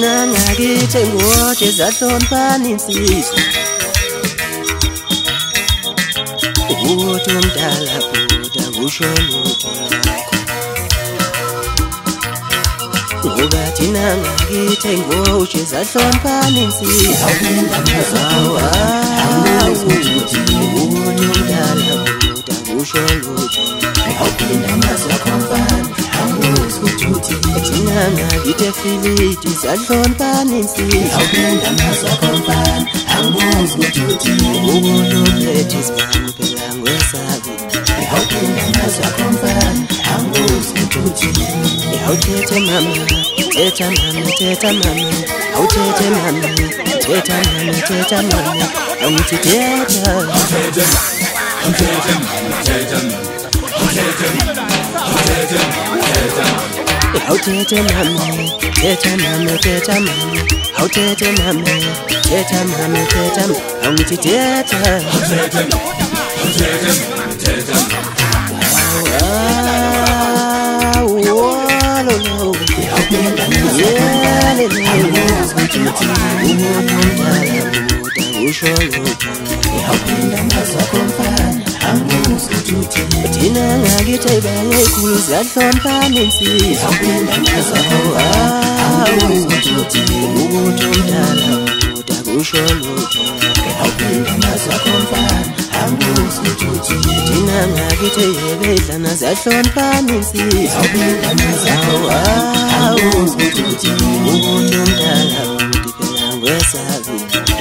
Thina ngakithi ngoje zahlonipha insizwa uthi umdala buda kusho lutho ngoba thina ngakithi ngoje zahlonipha insizwa uthi umdala buda kusho lutho thina ngakithi filiti zahlonipha insizwa ulolethi isibani phela ngwesabi awuthethe mama thetha mama thetha mama awuthethe mama thetha mama thetha mama angithi thetha awuthethe mama thetha mama thetha mama awuthethe mama thetha mama thetha mama angithi thetha thina ngakithi bangekhulu zahlonipha insizwa ukuthi umdala buda kusho lutho thina ngakithi yebedlana zahlonipha insizwa ukuthi umdala buda phela ngwesabi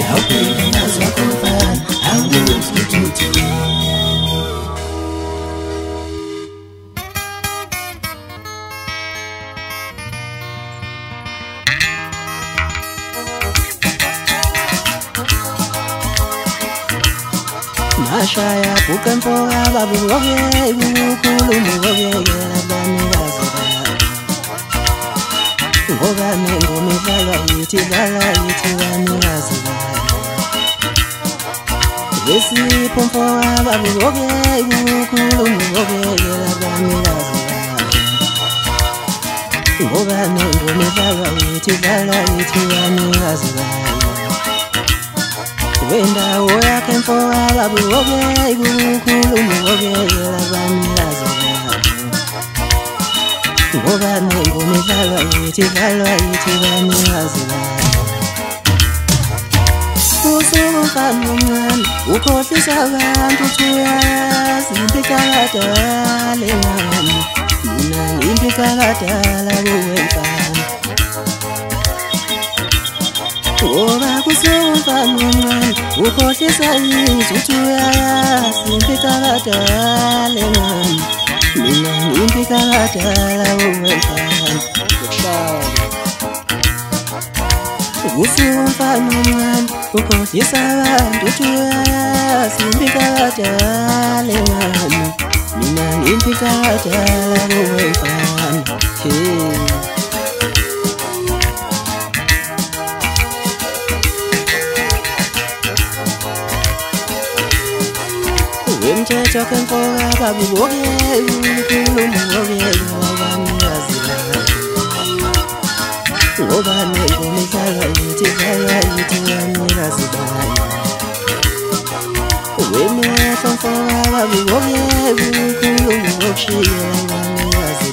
Mashaya bukan poa babu oge bukulu muoge abanikazi ngoba nengo midlala yithi abanikazi lesipompoa babu oge bukulu muoge abanikazi ngoba nengo midlala yithi abanikazi wenda oyake mfoka babu oge bukulu muoge abanikazi ngoba nengo midlala yithi abanikazi usumfana omncane ukhohlisa abantu uyazi impikaladala engani mina impikaladala kuwemfana ngoba kusumfana omncane ukhohlisa izwi uyazi impikaladala engani mina impikaladala kuwemfana usumfana omncane ukhohlisa abantu uyazi impikaladala engani mina impikaladala kuwemfana wemthetho kemfoka babu oge bukulu muoge abanikazi ngoba nengo midlala yithi abanikazi wemehlo mfoka babu oge bukulu muoge abanikazi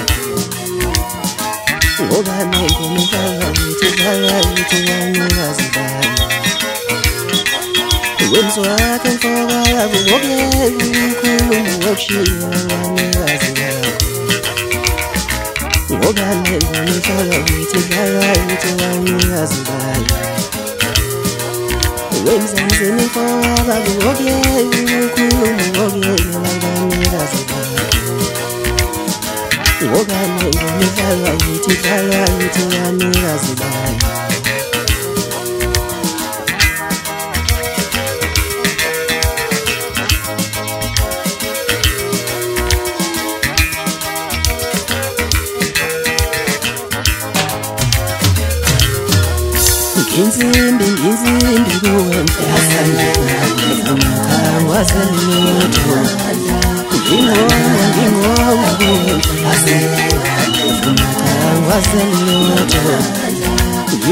ngoba nengo midlala yithi abanikazi wemzwakhe mfoka babu oge bukulu muoge abanikazi ngoba nengo midlala yithi abanikazi wemzanzini mfoka babu oge bukulu muoge abanikazi ngoba nengo midlala yithi abanikazi insimbi kuwemfana wazelutho ingowa kuwemfana wazelutho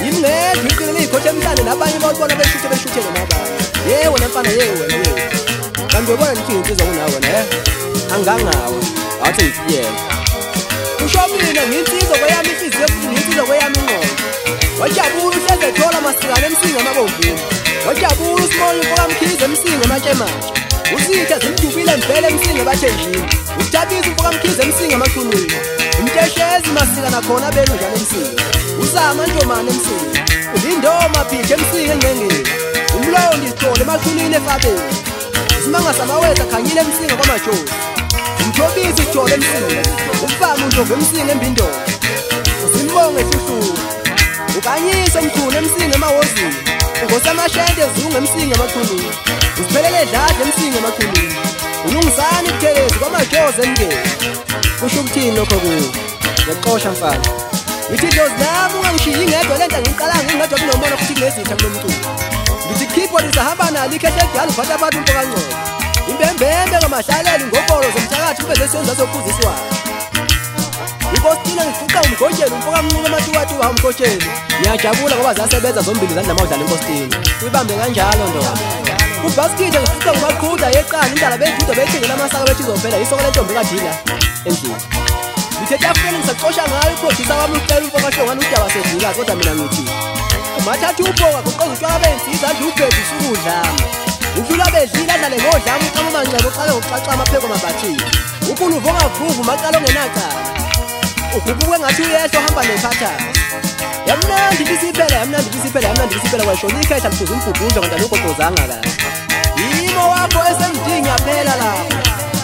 Imngeke iqinile ikhothe emhlane nabanye bawubona beshuthele nabanye. Yebo nemfana wena. Kanti uyabona ngithi insizwa kunawe ne? Angangawe. Athi ngiyena. Usho mina nginsizwa kweyami inhliziyo futhi nginsizwa kweyami ingqondo. Wajabula uhleze thola masikane emsinga amabomvu. Wajabula uSimon uMfokamkhize emsinga amatshematshe. Usitha zimdubile mvele emsinga abathenjini. Usithabisa uMfokamkhize emsinga amaqhunwini. Umteshezi masika nakhona benu njalo emsinga. Uzama Ntomane emsinga. Ulindoma phithe emsinga engcengeni. Umlondi isithole emaqhunwini efabeni. Isimanga samawetha khanyile emsinga kwamajozi. Umthobisi isithole emsinga. Ufama uNdlovu emsinga embindolo. Usimbonge ehluhlula. Ukanyisa umkhulu emsinga emawozini. Ngosamashende ezungu emsinga amaqhunwini. Usiphelele edladla emsinga amaqhunwini. Ulungisani ibuthelezi kwamajozi emngeni. Kusho ukuthini lokho kuwe? Ngiyaqosha mfana. Ngithi dlozi nami ungangishiyi ingedwa lento ngiqala ngingedwa kunomona futhi kunezitha kulomculo. Ngithi khipho lizahamba nalo ikhehle edala uphatha abantu uMfokangcobo. Imbembembe ngamadlaleli ngobholo zomthakathi kube zesiyonza sophuziswayo. Inkostina ngifuqa umgojela uMfokamncube amatuwatuwa umgojela. Ngiyajabula ngoba zasebenza zombili zandla mawudlala inkostina. Uyibambe kanjalo ndoda. Ubhaskide ngifuqa ngumaqhuda yeqala indaba bejuda bethengela amasaka bethi izophela isoko lentombi kadila endlini. Ngithethe afweni ngisaqosha ngayo ikhothisa wami ucela uMfokahlongane udaba sedlika kodwa mina ngithi umathatha ubhoka kuqoza utshwala bensizwa adla ubhedu usukudlama. Udlula bedlila adlale ngodlama uqama uMancebo uqale ngokuxaxa amapheko mabathini. Unkulu uvongavuvu macala ongenacala. Ugubuke ngathi uyehlo hamba nephathana. Yamnandi bisiphela kwashona ikhehla liphuza umbhubhundlo kanti alugogozanga kahle. Yimo wakho esemdingi yaphela lapho.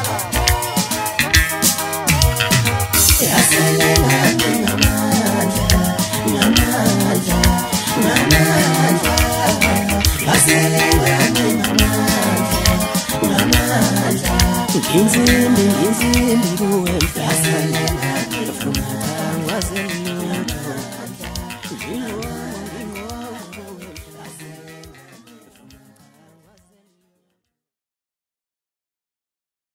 Insimbi kuwe mfana.